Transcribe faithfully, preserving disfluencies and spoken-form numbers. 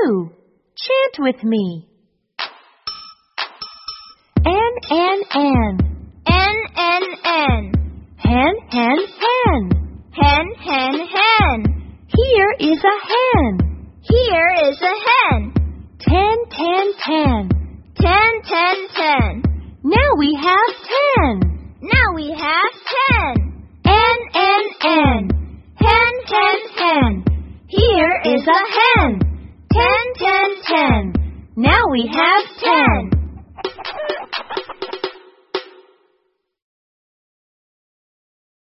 too. Chant with me. N, N, N. N, N, N. Hen, hen, hen. Hen, hen, hen. Here is a hen. Here is a hen. Ten, ten, ten. Ten, ten, ten. Now we have ten. Now we have ten. N, N, N. Hen, hen, hen. Here is a hen. Ten, ten, ten. Now we have ten.